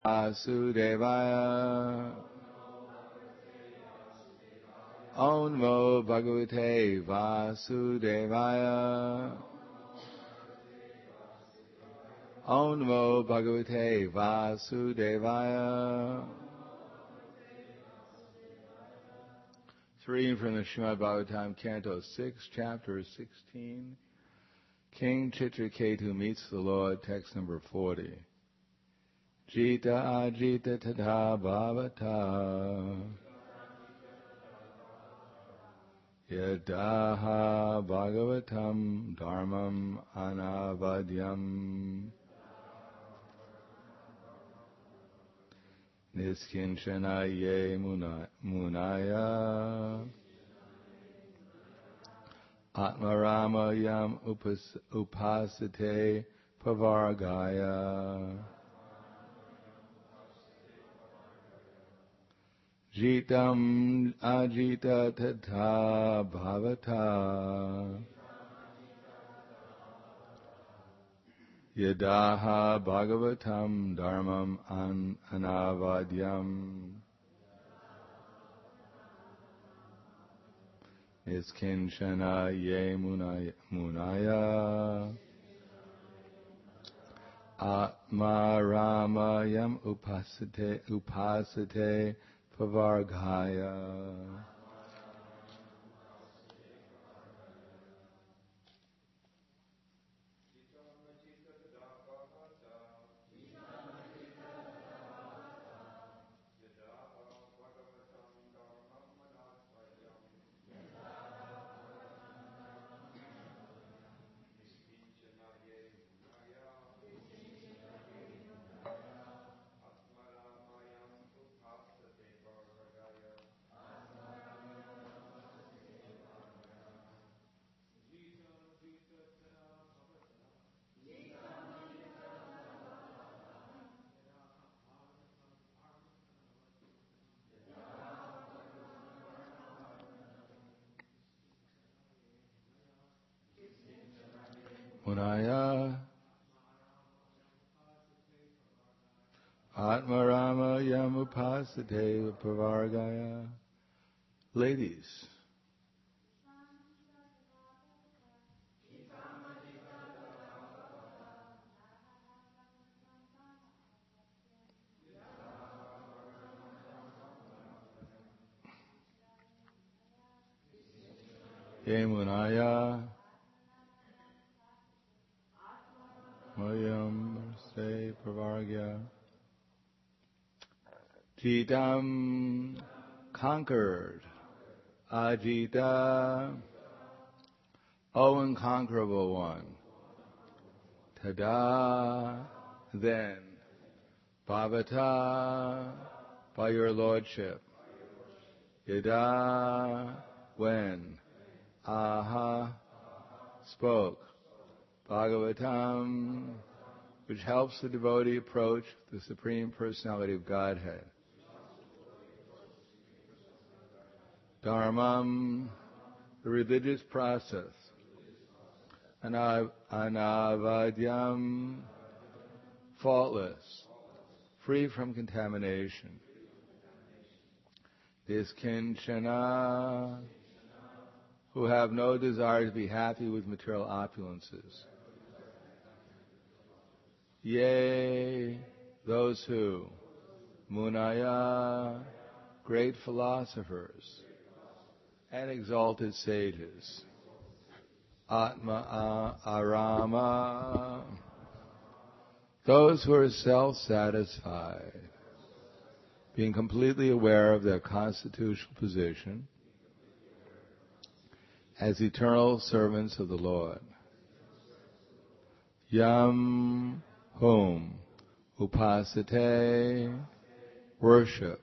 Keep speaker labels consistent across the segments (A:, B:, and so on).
A: Vasudevaya. Om Namo Bhagavate Vasudevaya. Om Namo Bhagavate Vasudevaya. It's reading from the Srimad Bhagavatam, Canto 6, Chapter 16. King Chitraketu meets the Lord, text number 40. Jita ajita tadha bhavata. Yadaha bhagavatam dharmam anavadyam. Niskinchana ye munaya. Atmaramayam upasate pavargaya. Jitam ajita tatha bhavata. Yadaha bhagavatam dharmam anavadyam. Niskinchana ye munaya. Atmaramayam upasate pavargaya. Munaya Atmaramayam upasate pavargaya. Ladies, Ye Munaya Mayam se pravargya. Jitam conquered. Ajita, O unconquerable one. Tada, then. Bhavata, by your lordship. Yada, when. Aha, spoke. Bhagavatam, which helps the devotee approach the Supreme Personality of Godhead. Dharmam, the religious process. Anavadyam, faultless, free from contamination. Diskinchana, who have no desire to be happy with material opulences. Yea, those who, Munaya, great philosophers and exalted sages. Atma arama, those who are self-satisfied, being completely aware of their constitutional position as eternal servants of the Lord. Yam, whom, upasate, worship,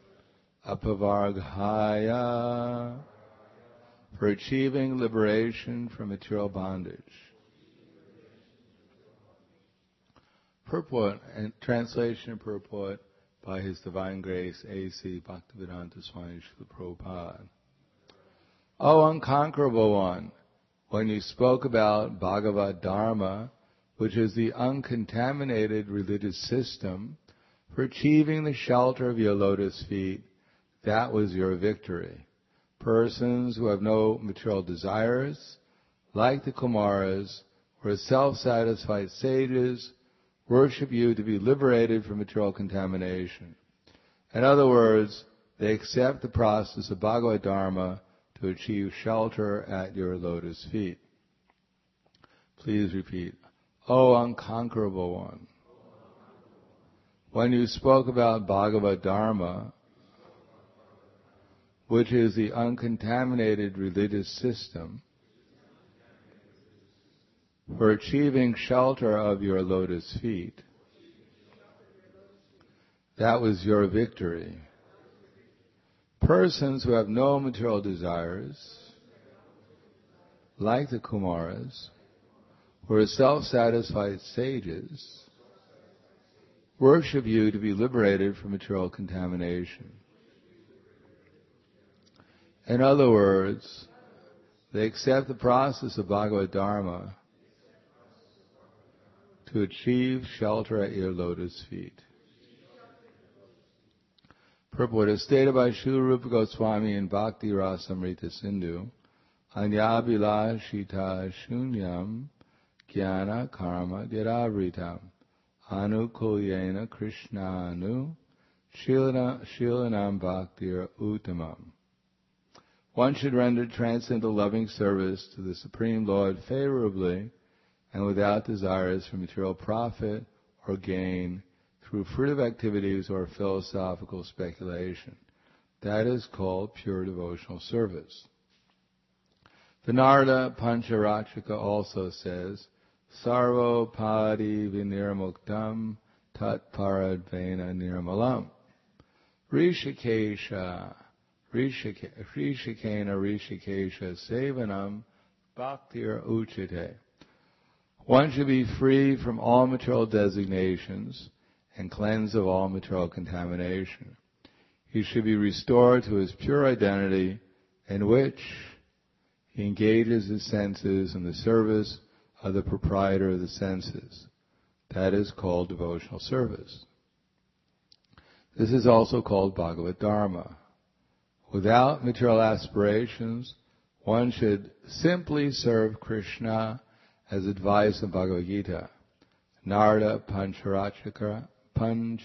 A: apavargaya, for achieving liberation from material bondage. Purport and translation and purport by His Divine Grace A.C. Bhaktivedanta Swami Srila Prabhupada. O unconquerable one, when you spoke about Bhagavad Dharma, which is the uncontaminated religious system For achieving the shelter of your lotus feet, that was your victory. Persons who have no material desires, like the Kumaras, or self-satisfied sages, worship you to be liberated from material contamination. In other words, they accept the process of Bhagavad Dharma to achieve shelter at your lotus feet. Please repeat, O unconquerable one. When you spoke about Bhagavad Dharma, which is the uncontaminated religious system, for achieving shelter of your lotus feet, that was your victory. Persons who have no material desires, like the Kumaras, who are self-satisfied sages, worship you to be liberated from material contamination. In other words, they accept the process of Bhagavad Dharma to achieve shelter at your lotus feet. Purport is stated by Srila Rupa Goswami in Bhakti Rasamrita Sindhu, Anyabhilashita Shunyam Jnana Karma Dhiravritam Anukulyena Krishnanu Shilanam Bhaktir Uttamam. One should render transcendental loving service to the Supreme Lord favorably and without desires for material profit or gain through fruitive activities or philosophical speculation. That is called pure devotional service. The Narada Pancharachika also says, Sarvo Padi Vinirmuktam Tat Paradvena Nirmalam. Rishikesha Sevanam Bhaktir Uchite. One should be free from all material designations and cleansed of all material contamination. He should be restored to his pure identity, in which he engages his senses in the service of the proprietor of the senses. That is called devotional service. This is also called Bhagavad Dharma. Without material aspirations, one should simply serve Krishna as advised in Bhagavad Gita. Narada Pancharatra and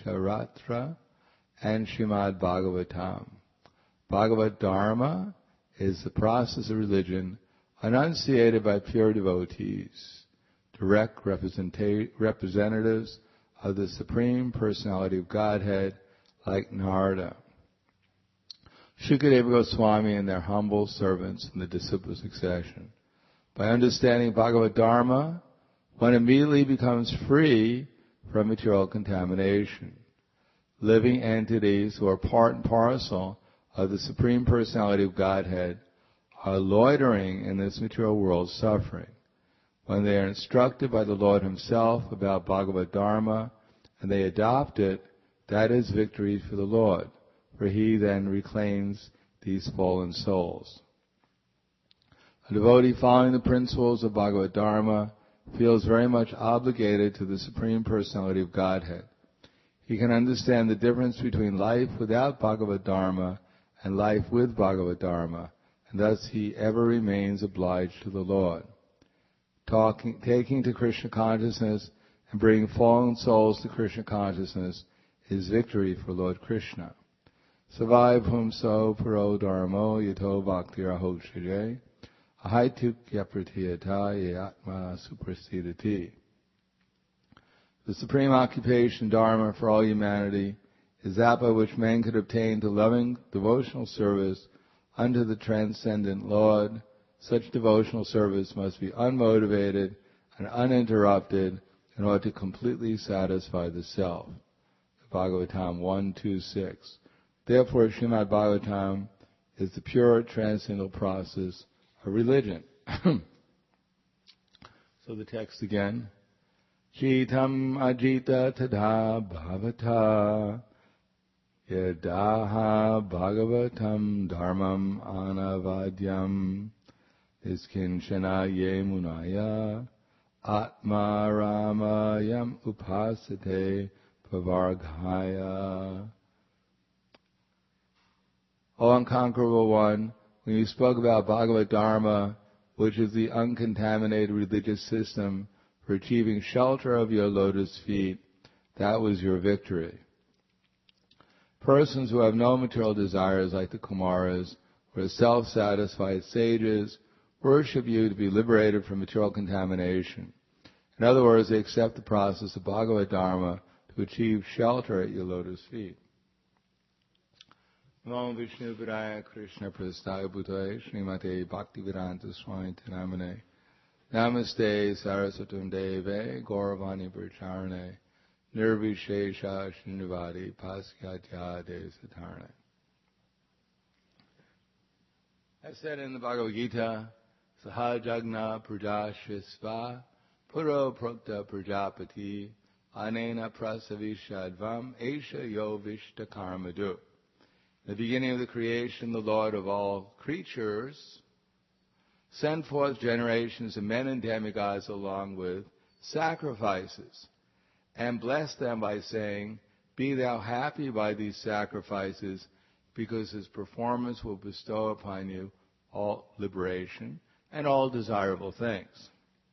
A: Srimad Bhagavatam. Bhagavad Dharma is the process of religion enunciated by pure devotees, direct representatives of the Supreme Personality of Godhead, like Narada, Shukadeva Goswami, and their humble servants in the disciple succession. By understanding Bhagavad Dharma, one immediately becomes free from material contamination. Living entities who are part and parcel of the Supreme Personality of Godhead are loitering in this material world suffering. When they are instructed by the Lord Himself about Bhagavad Dharma and they adopt it, that is victory for the Lord, for He then reclaims these fallen souls. A devotee following the principles of Bhagavad Dharma feels very much obligated to the Supreme Personality of Godhead. He can understand the difference between life without Bhagavad Dharma and life with Bhagavad Dharma, and thus he ever remains obliged to the Lord. Taking to Krishna consciousness and bringing fallen souls to Krishna consciousness is victory for Lord Krishna. Savai Bhumso Paro Dharmo Yato Bhaktiraho Shire Ahaituk Yapratiyata Yatma Suprasidati. The supreme occupation, Dharma, for all humanity is that by which man could obtain to loving devotional service unto the transcendent Lord. Such devotional service must be unmotivated and uninterrupted in order to completely satisfy the self. Bhagavatam 1.2.6. Therefore, Srimad Bhagavatam is the pure transcendental process of religion. So the text again. Jitam ajita tada bhavata yadaha bhagavatam dharmam anavadyam iskinchana ye munaya atma ramayam upasate Vavarghaya. O unconquerable one, when you spoke about Bhagavad Dharma, which is the uncontaminated religious system for achieving shelter of your lotus feet, that was your victory. Persons who have no material desires like the Kumaras or the self-satisfied sages worship you to be liberated from material contamination. In other words, they accept the process of Bhagavad Dharma to achieve shelter at your lotus feet. Namo Vishnu Padaya Krishna Prasthaya Bhutaya Srimate Bhaktivedanta Swami Namane Namaste Saraswatam Deve Gauravani Pracharane Nirvishesha Srinivadi Pasyatya Desatarane. As said in the Bhagavad Gita, Sahajagna Prajashvisva Puro Prokta Prajapati Anena Prasavishadvam Esha Yo Vishta Karmadu. In the beginning of the creation, the Lord of all creatures sent forth generations of men and demigods along with sacrifices, and blessed them by saying, "Be thou happy by these sacrifices, because his performance will bestow upon you all liberation and all desirable things."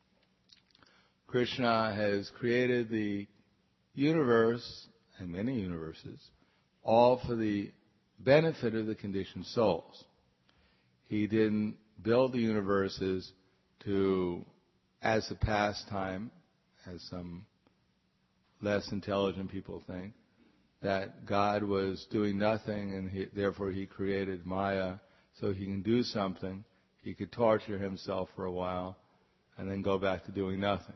A: Krishna has created the universe, and many universes, all for the benefit of the conditioned souls. He didn't build the universes as a pastime, as some less intelligent people think, that God was doing nothing and therefore he created Maya so he can do something. He could torture himself for a while and then go back to doing nothing.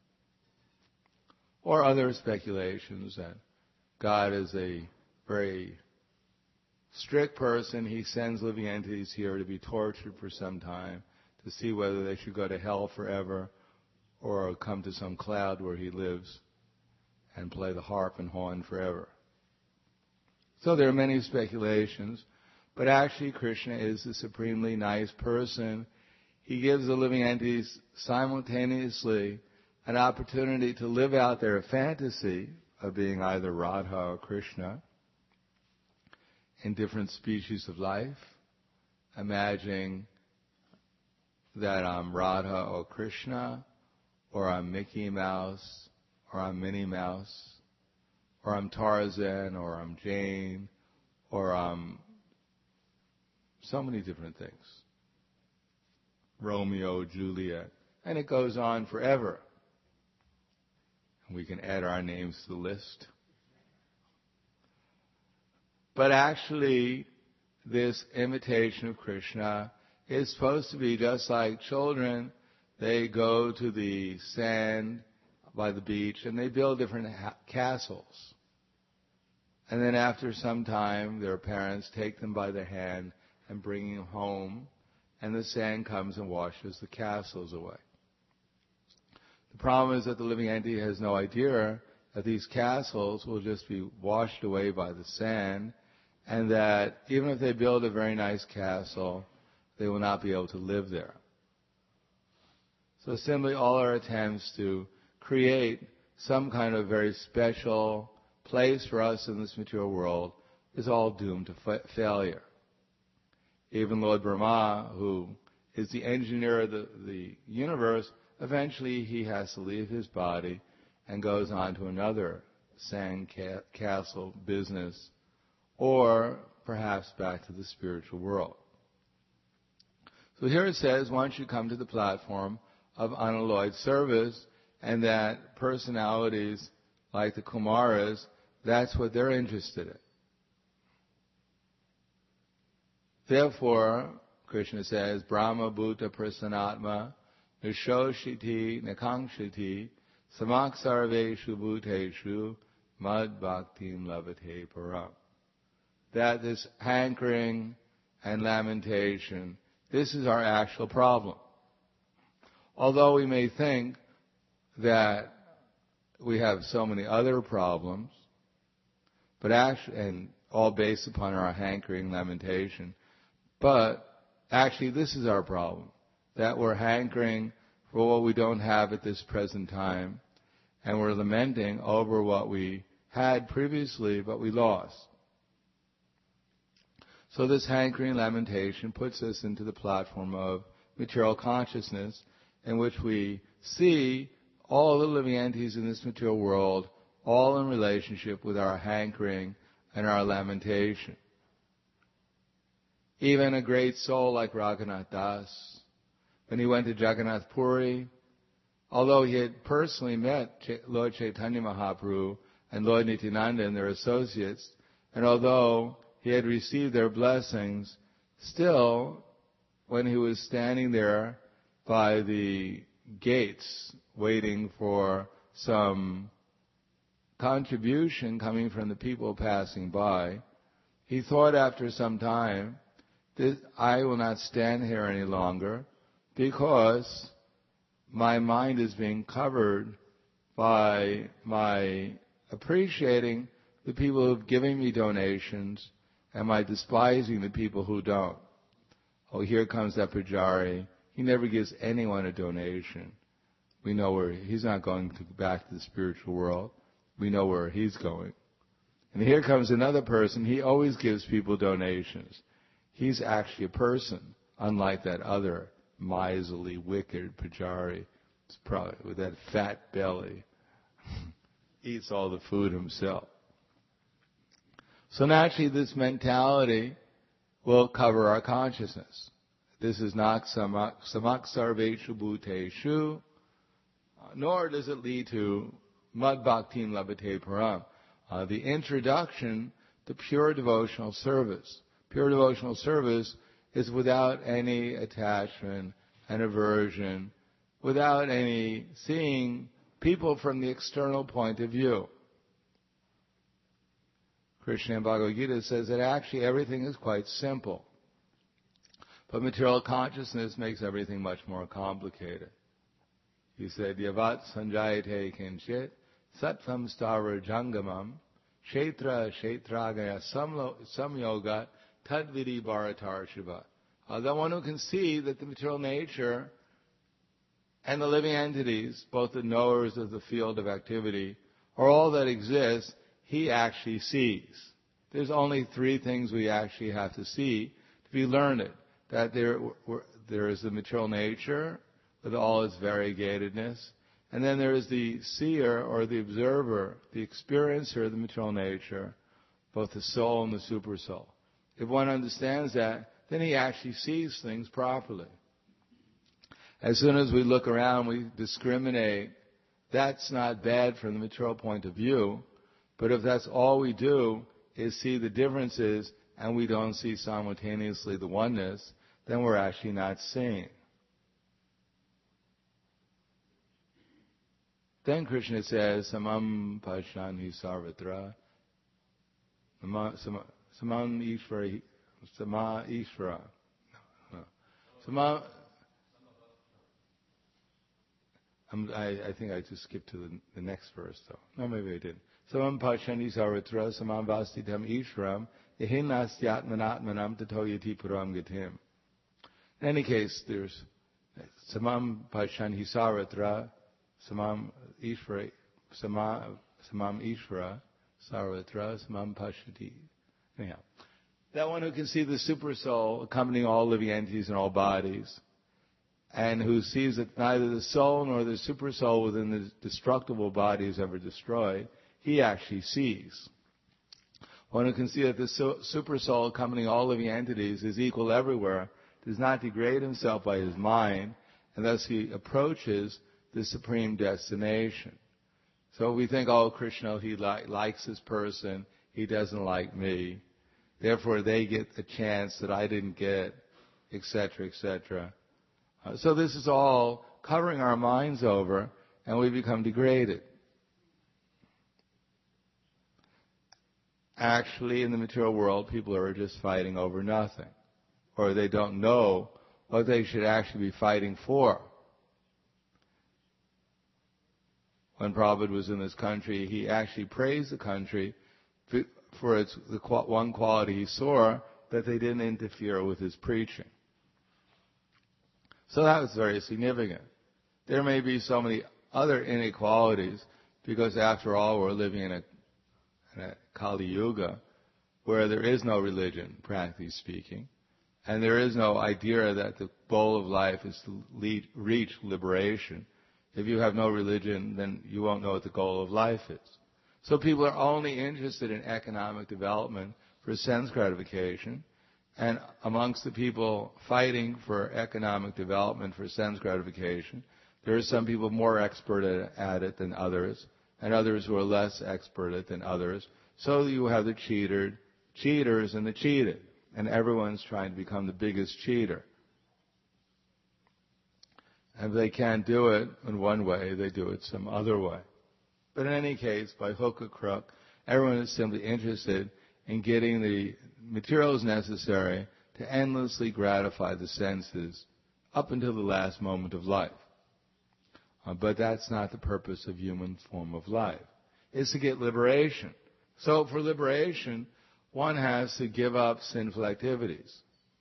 A: Or other speculations that God is a very strict person. He sends living entities here to be tortured for some time to see whether they should go to hell forever or come to some cloud where he lives and play the harp and horn forever. So there are many speculations, but actually Krishna is a supremely nice person. He gives the living entities simultaneously an opportunity to live out their fantasy of being either Radha or Krishna in different species of life, imagining that I'm Radha or Krishna, or I'm Mickey Mouse, or I'm Minnie Mouse, or I'm Tarzan, or I'm Jane, or I'm so many different things. Romeo, Juliet, and it goes on forever. We can add our names to the list. But actually, this imitation of Krishna is supposed to be just like children. They go to the sand by the beach and they build different castles. And then after some time, their parents take them by the hand and bring them home, and the sand comes and washes the castles away. The problem is that the living entity has no idea that these castles will just be washed away by the sand, and that even if they build a very nice castle, they will not be able to live there. So simply all our attempts to create some kind of very special place for us in this material world is all doomed to failure. Even Lord Brahma, who is the engineer of the universe, eventually he has to leave his body and goes on to another sand castle business, or perhaps back to the spiritual world. So here it says, once you come to the platform of unalloyed service, and that personalities like the Kumaras, that's what they're interested in. Therefore, Krishna says, Brahma Bhuta Prasanatma Nishoshiti Nakangshiti Samak Sarveshu Bhuteshu Mad Bhaktim Lavate Param. That this hankering and lamentation, this is our actual problem. Although we may think that we have so many other problems, but actually, and all based upon our hankering, lamentation, but actually this is our problem, that we're hankering for what we don't have at this present time, and we're lamenting over what we had previously, but we lost. So this hankering lamentation puts us into the platform of material consciousness, in which we see all the living entities in this material world, all in relationship with our hankering and our lamentation. Even a great soul like Raghunath Das, when he went to Jagannath Puri, although he had personally met Lord Chaitanya Mahaprabhu and Lord Nityananda and their associates, and although he had received their blessings, still, when he was standing there by the gates waiting for some contribution coming from the people passing by, he thought after some time, I will not stand here any longer because my mind is being covered by my appreciating the people who have given me donations and my despising the people who don't. Oh, here comes that Pujari. He never gives anyone a donation. We know where he's not going back to the spiritual world. We know where he's going. And here comes another person. He always gives people donations. He's actually a person, unlike that other miserly, wicked Pujari. It's probably with that fat belly. Eats all the food himself. So naturally this mentality will cover our consciousness. This is not samak sarveshu bhuteshu, nor does it lead to mad bhaktim labhate param. The introduction to pure devotional service. Pure devotional service is without any attachment and aversion, without any seeing people from the external point of view. Krishna in Bhagavad Gita says that actually everything is quite simple. But material consciousness makes everything much more complicated. He said, Yavat sanjayate kinchit sattvam stara jangamam kshetra kshetragaya samyoga tadvidi bharatar shiva. The one who can see that the material nature and the living entities, both the knowers of the field of activity, are all that exists, he actually sees. There's only three things we actually have to see to be learned. That there is the material nature with all its variegatedness, and then there is the seer or the observer, the experiencer of the material nature, both the soul and the supersoul. If one understands that, then he actually sees things properly. As soon as we look around, we discriminate. That's not bad from the material point of view, but if that's all we do is see the differences and we don't see simultaneously the oneness, then we're actually not seeing. Then Krishna says, Samam Pashani Sarvatra, Samam Ishvara, Sama Ishvara. Sama, I think I just skipped to the next verse though. No, maybe I didn't. Samam Pashani Sarvatra, Samam Vastitam Ishvaram, Yahin Nastyatmanatmanam Tato Yati Puram Gatim. In any case, there's Samam Pashani Sarvatra, Samam Ishvara, Samam Ishvara, Sarvatra, Samam Pashati. Anyhow, that one who can see the super soul accompanying all living entities and all bodies, and who sees that neither the soul nor the super soul within the destructible body is ever destroyed, he actually sees. One who can see that the super soul accompanying all living entities is equal everywhere, does not degrade himself by his mind, and thus he approaches the supreme destination. So we think, oh, Krishna, he likes this person, he doesn't like me, therefore they get a chance that I didn't get, etc., etc. So this is all covering our minds over, and we become degraded. Actually, in the material world, people are just fighting over nothing, or they don't know what they should actually be fighting for. When Prabhupada was in this country, he actually praised the country for the one quality he saw, that they didn't interfere with his preaching. So that was very significant. There may be so many other inequalities, because after all, we're living in a Kali Yuga, where there is no religion, practically speaking, and there is no idea that the goal of life is to reach liberation. If you have no religion, then you won't know what the goal of life is. So people are only interested in economic development for sense gratification, and amongst the people fighting for economic development for sense gratification, there are some people more expert at it than others, and others who are less expert at it than others. So you have the cheaters and the cheated, and everyone's trying to become the biggest cheater. And if they can't do it in one way, they do it some other way. But in any case, by hook or crook, everyone is simply interested in getting the materials necessary to endlessly gratify the senses up until the last moment of life. But that's not the purpose of human form of life. It's to get liberation. So for liberation, one has to give up sinful activities.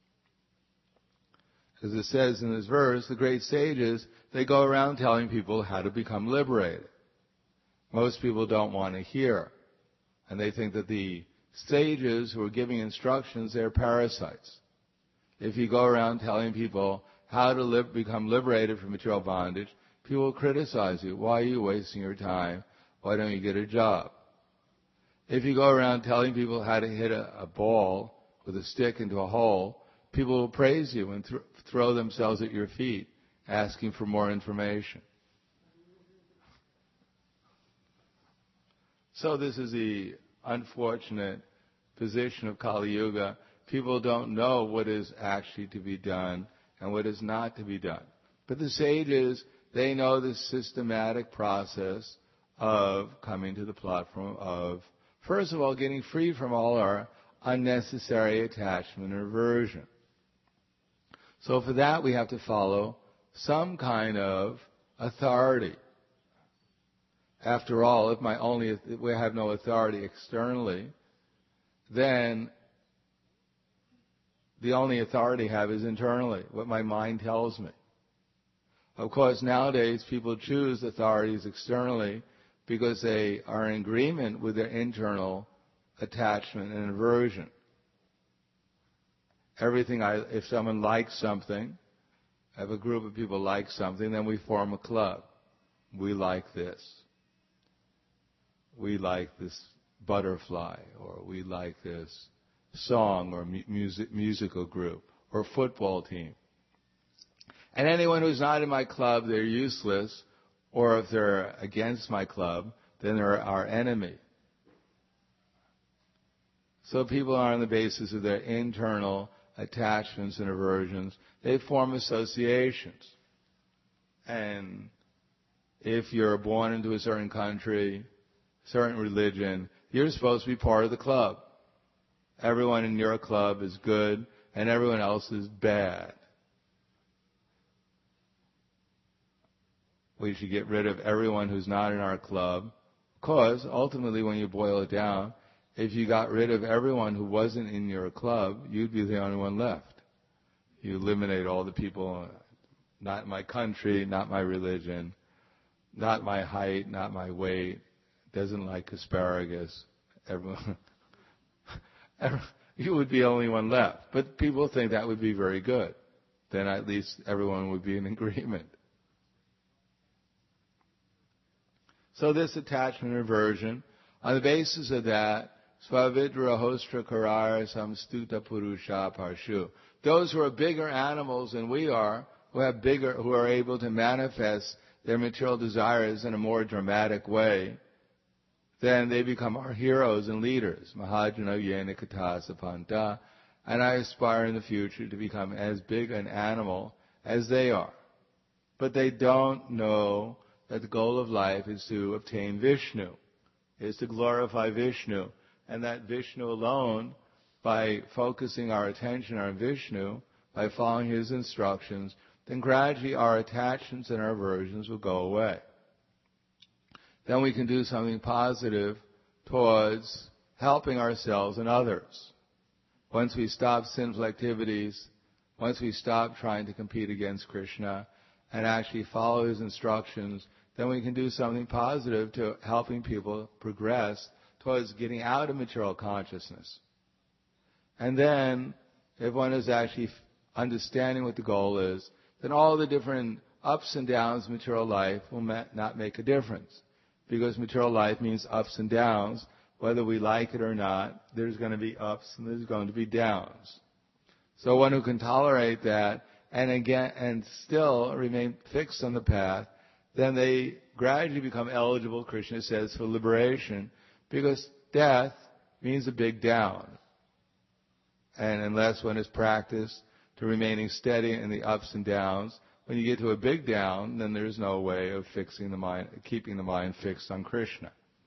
A: As it says in this verse, the great sages, they go around telling people how to become liberated. Most people don't want to hear. And they think that the sages who are giving instructions, they're parasites. If you go around telling people how to become liberated from material bondage, people will criticize you. Why are you wasting your time? Why don't you get a job? If you go around telling people how to hit a ball with a stick into a hole, people will praise you and throw themselves at your feet, asking for more information. So this is the unfortunate position of Kali Yuga. People don't know what is actually to be done and what is not to be done. But the sages, they know the systematic process of coming to the platform of, first of all, getting free from all our unnecessary attachment and aversion. So for that, we have to follow some kind of authority. After all, if we have no authority externally, then the only authority I have is internally, what my mind tells me. Of course, nowadays people choose authorities externally because they are in agreement with their internal attachment and aversion. If someone likes something, if a group of people like something, then we form a club. We like this. We like this butterfly, or we like this song or musical group or football team. And anyone who's not in my club, they're useless, or if they're against my club, then they're our enemy. So people are on the basis of their internal attachments and aversions. They form associations. And if you're born into a certain country, certain religion, you're supposed to be part of the club. Everyone in your club is good, and everyone else is bad. We should get rid of everyone who's not in our club, because ultimately when you boil it down, if you got rid of everyone who wasn't in your club, you'd be the only one left. You eliminate all the people, not my country, not my religion, not my height, not my weight, doesn't like asparagus. Everyone, you would be the only one left. But people think that would be very good. Then at least everyone would be in agreement. So this attachment and aversion, on the basis of that, Svavidra hostra karara samstuta purusha parshu. Those who are bigger animals than we are, who are able to manifest their material desires in a more dramatic way, then they become our heroes and leaders. Mahajana yena katasa panta. And I aspire in the future to become as big an animal as they are. But they don't know that the goal of life is to obtain Vishnu, is to glorify Vishnu. And that Vishnu alone, by focusing our attention on Vishnu, by following his instructions, then gradually our attachments and our aversions will go away. Then we can do something positive towards helping ourselves and others. Once we stop sinful activities, once we stop trying to compete against Krishna and actually follow his instructions, then we can do something positive to helping people progress towards getting out of material consciousness. And then, if one is actually understanding what the goal is, then all the different ups and downs of material life will not make a difference. Because material life means ups and downs. Whether we like it or not, there's going to be ups and there's going to be downs. So one who can tolerate that and still remain fixed on the path, then they gradually become eligible, Krishna says, for liberation, because death means a big down. And unless one is practiced to remaining steady in the ups and downs, when you get to a big down, then there's no way of fixing the mind, keeping the mind fixed on Krishna.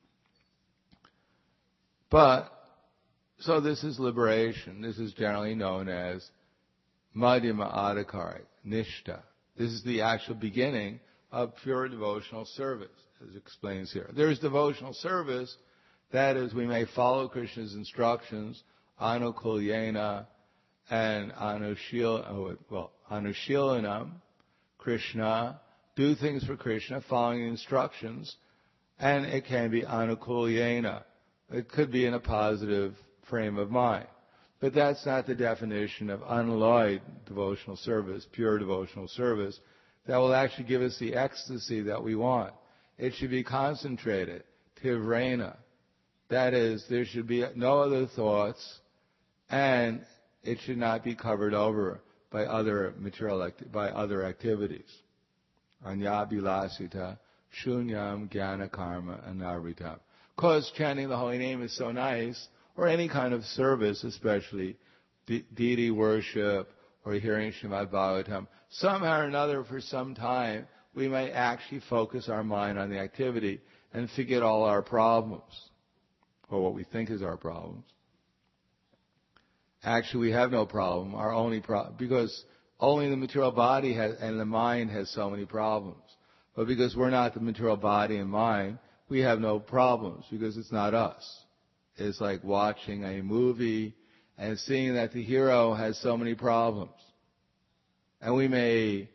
A: So this is liberation. This is generally known as Madhyama Adhikari, Nishta. This is the actual beginning of pure devotional service, as it explains here. There is devotional service, that is, we may follow Krishna's instructions, anukulyena and anushilanam, Krishna, do things for Krishna, following the instructions, and it can be anukulyena. It could be in a positive frame of mind. But that's not the definition of unalloyed devotional service, pure devotional service, that will actually give us the ecstasy that we want. It should be concentrated, tivrena. That is, there should be no other thoughts, and it should not be covered over by other activities. Anyabhilasita, shunyam, jnana karma, anavritam. Because chanting the holy name is so nice, or any kind of service, especially deity worship or hearing Srimad Bhagavatam, somehow or another for some time we might actually focus our mind on the activity and forget all our problems, or what we think is our problems. Actually, we have no problem. Our only problem, because only the material body and the mind has so many problems. But because we're not the material body and mind, we have no problems, because it's not us. It's like watching a movie and seeing that the hero has so many problems. And we may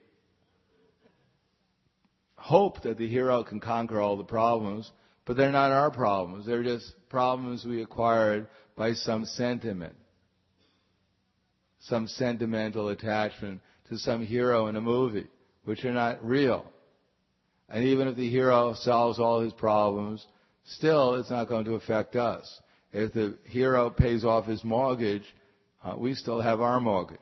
A: hope that the hero can conquer all the problems, but they're not our problems. They're just problems we acquired by some sentiment, some sentimental attachment to some hero in a movie, which are not real. And even if the hero solves all his problems, still it's not going to affect us. If the hero pays off his mortgage, we still have our mortgage.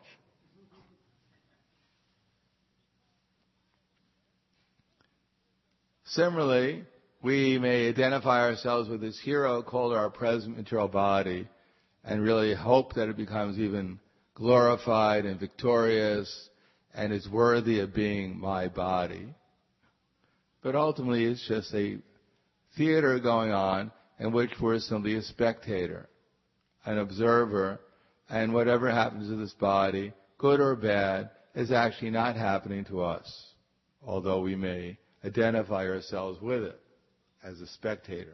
A: Similarly, we may identify ourselves with this hero called our present material body and really hope that it becomes even glorified and victorious and is worthy of being my body. But ultimately, it's just a theater going on in which we're simply a spectator, an observer, and whatever happens to this body, good or bad, is actually not happening to us, although we may identify ourselves with it as a spectator.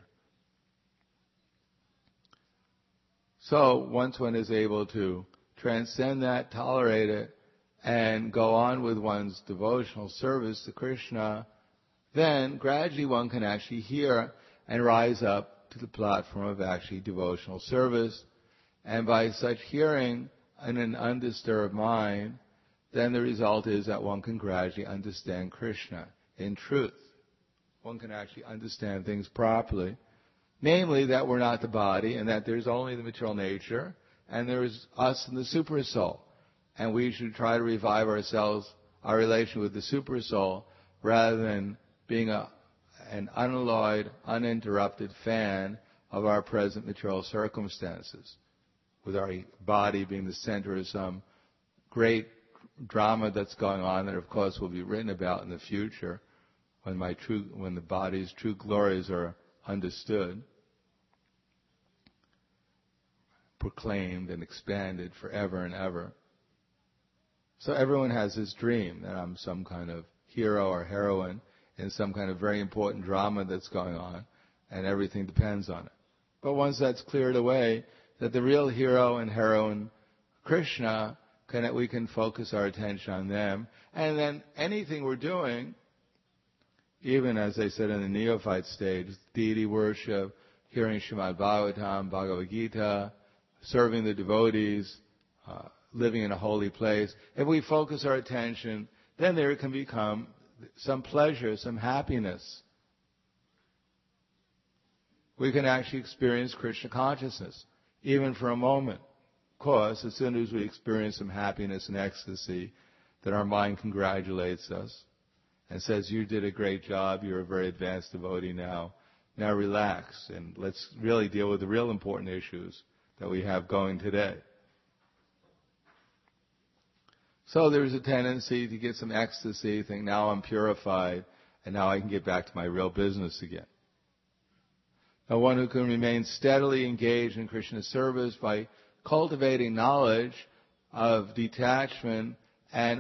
A: So once one is able to transcend that, tolerate it, and go on with one's devotional service to Krishna, then gradually one can actually hear and rise up to the platform of actually devotional service. And by such hearing in an undisturbed mind, then the result is that one can gradually understand Krishna in truth. One can actually understand things properly. Namely, that we're not the body, and that there's only the material nature, and there is us and the super soul. And we should try to revive our relation with the super soul, rather than being an unalloyed, uninterrupted fan of our present material circumstances, with our body being the center of some great drama that's going on that, of course, will be written about in the future when the body's true glories are understood, proclaimed and expanded forever and ever. So everyone has this dream that I'm some kind of hero or heroine in some kind of very important drama that's going on, and everything depends on it. But once that's cleared away, that the real hero and heroine, Krishna, we can focus our attention on them, and then anything we're doing, even as I said in the neophyte stage, deity worship, hearing Srimad Bhagavatam, Bhagavad Gita, serving the devotees, living in a holy place. If we focus our attention, then there can become some pleasure, some happiness. We can actually experience Krishna consciousness, even for a moment. Of course, as soon as we experience some happiness and ecstasy, then our mind congratulates us and says, you did a great job, you're a very advanced devotee now. Now relax and let's really deal with the real important issues that we have going today. So there's a tendency to get some ecstasy, think now I'm purified, and now I can get back to my real business again. Now one who can remain steadily engaged in Krishna's service by cultivating knowledge of detachment and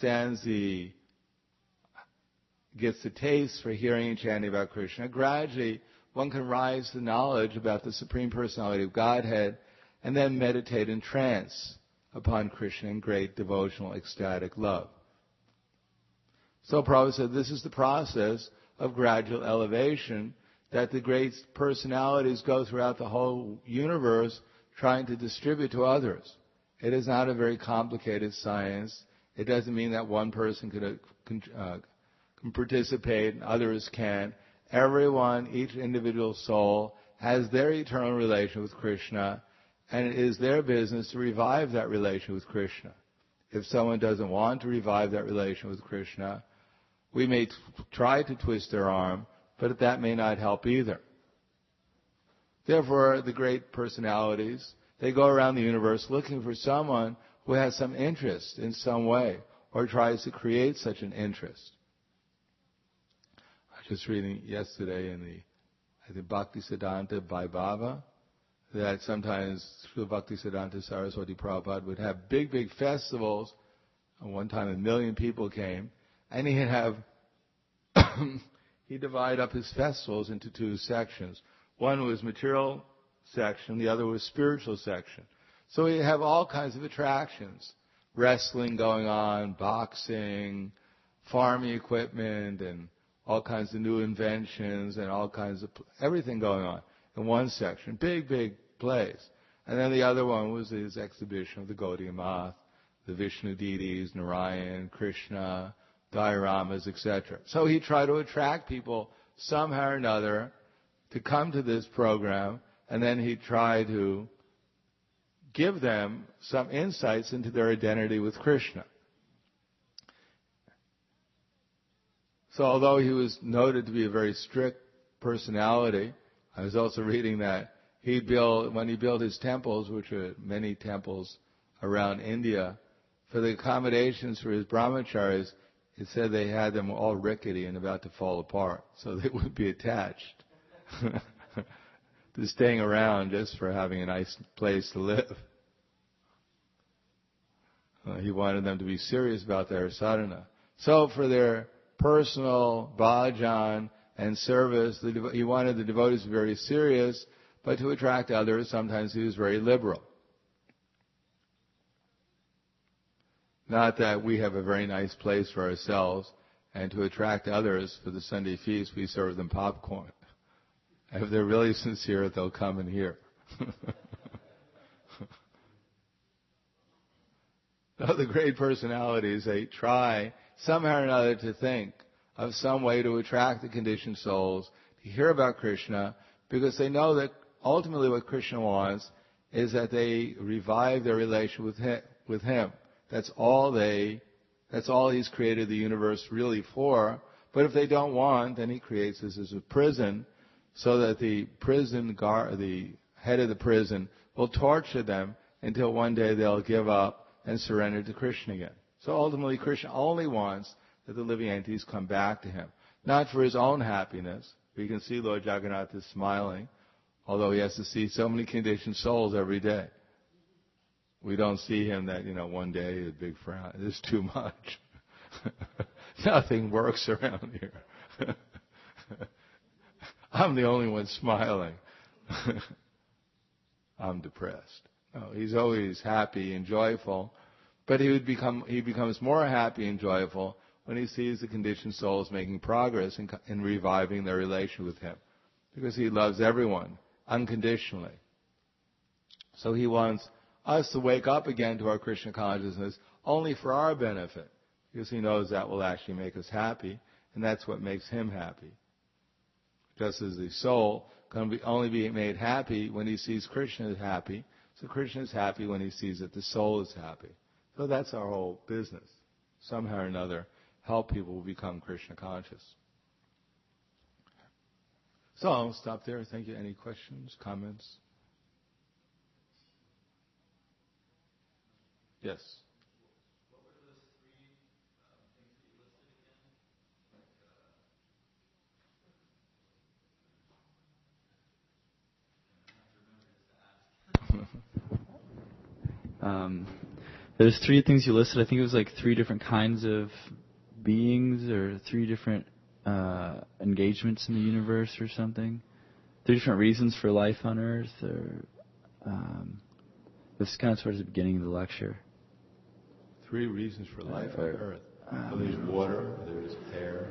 A: gets the taste for hearing and chanting about Krishna, gradually one can rise to knowledge about the Supreme Personality of Godhead and then meditate in trance upon Krishna in great devotional ecstatic love. So Prabhupada said this is the process of gradual elevation that the great personalities go throughout the whole universe trying to distribute to others. It is not a very complicated science. It doesn't mean that one person can participate and others can't. Everyone, each individual soul, has their eternal relation with Krishna, and it is their business to revive that relation with Krishna. If someone doesn't want to revive that relation with Krishna, we may try to twist their arm, but that may not help either. Therefore, the great personalities, they go around the universe looking for someone who has some interest in some way or tries to create such an interest. I was just reading yesterday in the Bhaktisiddhanta Vaibhava that sometimes Srila Bhaktisiddhanta Saraswati Prabhupada would have big festivals. At one time 1 million people came, and he'd have he'd divide up his festivals into 2 sections. One was material section, the other was spiritual section. So he'd have all kinds of attractions, wrestling going on, boxing, farming equipment, and all kinds of new inventions and all kinds of everything going on in one section. Big place. And then the other one was his exhibition of the Gaudiya Math, the Vishnu deities, Narayan, Krishna, dioramas, etc. So he tried to attract people somehow or another to come to this program, and then he tried to give them some insights into their identity with Krishna. So although he was noted to be a very strict personality, I was also reading that when he built his temples, which are many temples around India, for the accommodations for his brahmacharis, it said they had them all rickety and about to fall apart, so they would be attached to staying around just for having a nice place to live. He wanted them to be serious about their sadhana. So for their personal bhajan and service, he wanted the devotees to be very serious, but to attract others, sometimes he was very liberal. Not that we have a very nice place for ourselves, and to attract others for the Sunday feast, we serve them popcorn. If they're really sincere, they'll come and hear. The great personalities, they try somehow or another to think of some way to attract the conditioned souls to hear about Krishna, because they know that ultimately what Krishna wants is that they revive their relation with Him. That's all He's created the universe really for. But if they don't want, then He creates this as a prison, so that the head of the prison will torture them until one day they'll give up and surrender to Krishna again. So ultimately, Krishna only wants that the living entities come back to Him, not for His own happiness. We can see Lord Jagannath is smiling, although He has to see so many conditioned souls every day. We don't see Him that, one day, a big frown. This is too much. Nothing works around here. I'm the only one smiling. I'm depressed. No, He's always happy and joyful, but he becomes more happy and joyful when He sees the conditioned souls making progress in reviving their relation with Him, because He loves everyone, unconditionally. So he wants us to wake up again to our Krishna consciousness only for our benefit, because he knows that will actually make us happy, and that's what makes him happy. Just as the soul can only be made happy when he sees Krishna is happy, so Krishna is happy when he sees that the soul is happy. So that's our whole business. Somehow or another, help people become Krishna conscious. So I'll stop there. Thank you. Any questions, comments? Yes.
B: What were those three things that you listed again? There's three things you listed. I think it was like three different kinds of beings or three different engagements in the universe or something. Three different reasons for life on Earth. Or this is kind of towards the beginning of the lecture.
A: 3 reasons for life on Earth. Well, there's water, there's air.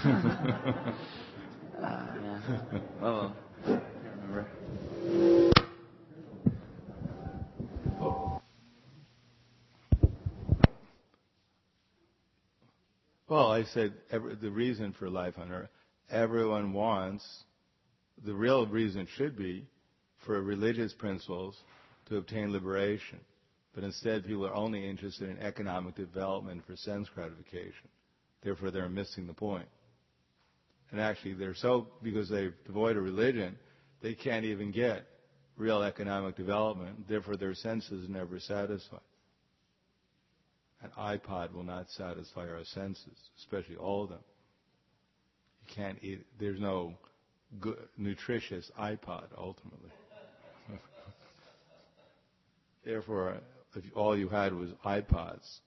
B: Yeah. Oh, I can't remember.
A: Well, I said the reason for life on Earth. Everyone wants, the real reason should be for religious principles to obtain liberation. But instead, people are only interested in economic development for sense gratification. Therefore, they're missing the point. And actually, because they're devoid of religion, they can't even get real economic development. Therefore, their senses are never satisfied. An iPod will not satisfy our senses, especially all of them. You can't eat. There's no good, nutritious iPod, ultimately. Therefore, if all you had was iPods,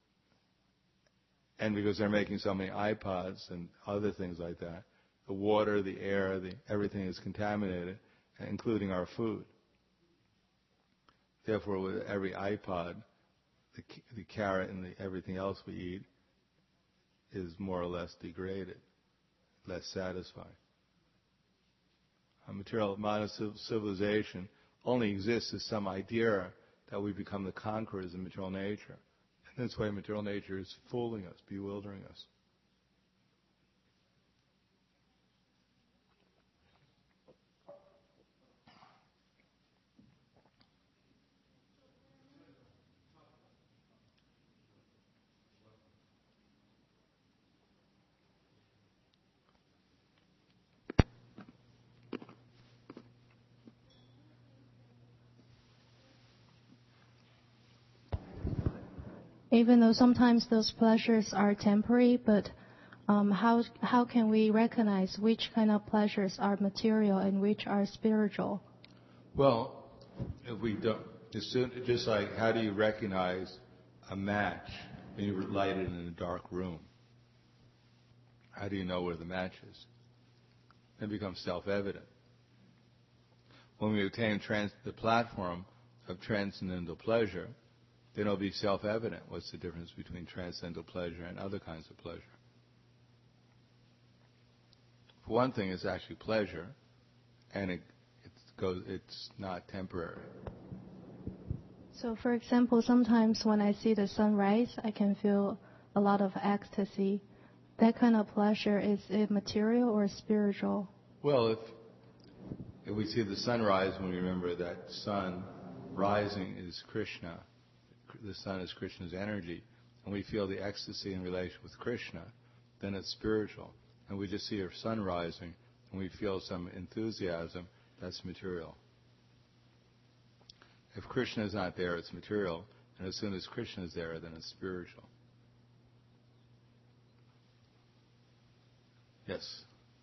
A: and because they're making so many iPods and other things like that, the water, the air, everything is contaminated, including our food. Therefore, with every iPod, the carrot and everything else we eat is more or less degraded, less satisfying. A material modern civilization only exists as some idea that we become the conquerors of material nature. And that's why material nature is fooling us, bewildering us.
C: Even though sometimes those pleasures are temporary, but how can we recognize which kind of pleasures are material and which are spiritual?
A: Well, if we don't, just like how do you recognize a match when you light it in a dark room? How do you know where the match is? It becomes self-evident. When we attain the platform of transcendental pleasure, then it'll be self-evident what's the difference between transcendental pleasure and other kinds of pleasure. For one thing, it's actually pleasure, and it's not temporary.
C: So, for example, sometimes when I see the sunrise, I can feel a lot of ecstasy. That kind of pleasure, is it material or spiritual?
A: Well, if we see the sunrise, when we remember that sun rising is Krishna, the sun is Krishna's energy, and we feel the ecstasy in relation with Krishna, then it's spiritual. And we just see our sun rising, and we feel some enthusiasm, that's material. If Krishna is not there, it's material, and as soon as Krishna is there, then it's spiritual. Yes?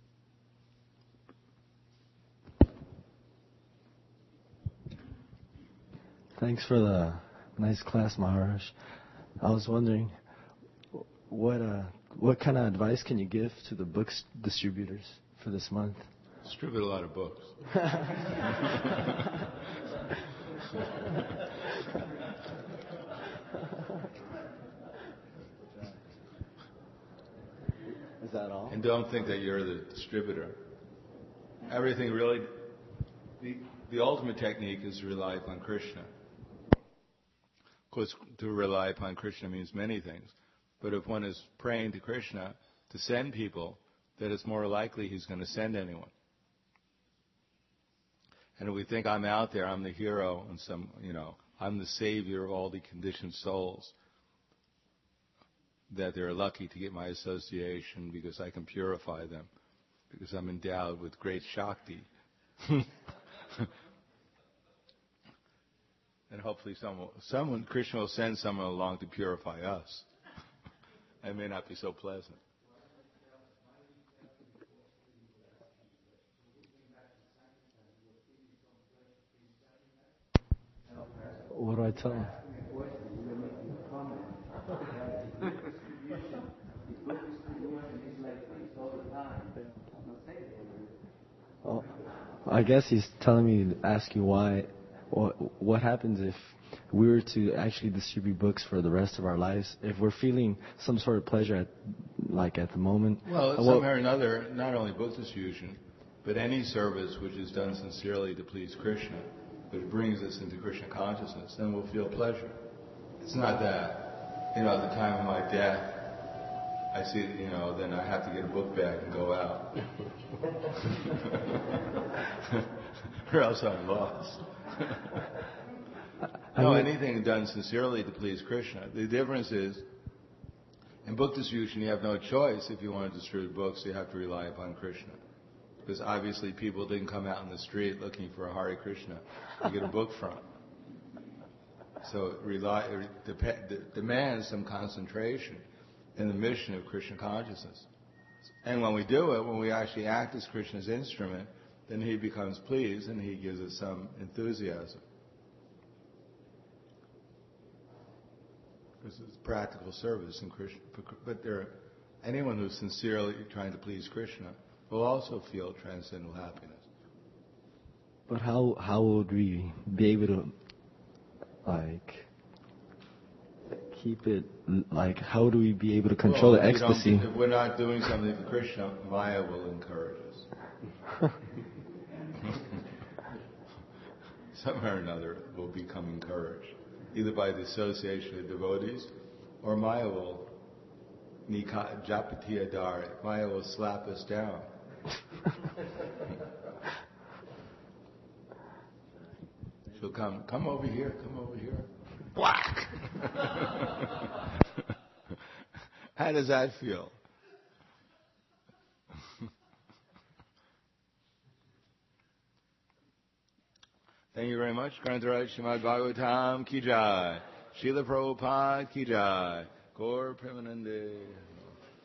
D: Thanks for the nice class, Maharaj. I was wondering, what kind of advice can you give to the books distributors for this month?
A: Distribute a lot of books.
D: Is that all?
A: And don't think that you're the distributor. Everything really The ultimate technique is to rely upon Krishna. Of course, to rely upon Krishna means many things. But if one is praying to Krishna to send people, then it's more likely he's going to send anyone. And if we think I'm out there, I'm the hero, and I'm the savior of all the conditioned souls, that they're lucky to get my association because I can purify them, because I'm endowed with great Shakti. And hopefully someone, Krishna will send someone along to purify us. It may not be so pleasant.
D: What do I tell him? Oh, I guess he's telling me to ask you why. What happens if we were to actually distribute books for the rest of our lives? If we're feeling some sort of pleasure at the moment.
A: Well, somehow or another, not only book distribution, but any service which is done sincerely to please Krishna, which brings us into Krishna consciousness, then we'll feel pleasure. It's not that, at the time of my death, I see, then I have to get a book bag and go out. Or else I'm lost. No, anything done sincerely to please Krishna. The difference is, in book distribution, you have no choice. If you want to distribute books, you have to rely upon Krishna. Because obviously people didn't come out in the street looking for a Hare Krishna to get a book from. So it demands some concentration in the mission of Krishna consciousness. And when we do it, when we actually act as Krishna's instrument, then he becomes pleased and he gives us some enthusiasm. Because it's practical service in Krishna. But anyone who's sincerely trying to please Krishna will also feel transcendental happiness.
D: But how would we be able to, keep it, how do we be able to control the ecstasy?
A: If we're not doing something for Krishna, Maya will encourage us. Somehow or another we'll become encouraged, either by the association of devotees, or Maya will japatiya dari. Maya will slap us down. She'll come over here, whack! How does that feel? Thank you very much. Grantaraj Srimad Bhagavatam ki jai. Srila Prabhupada ki jai. Gaur Premanande.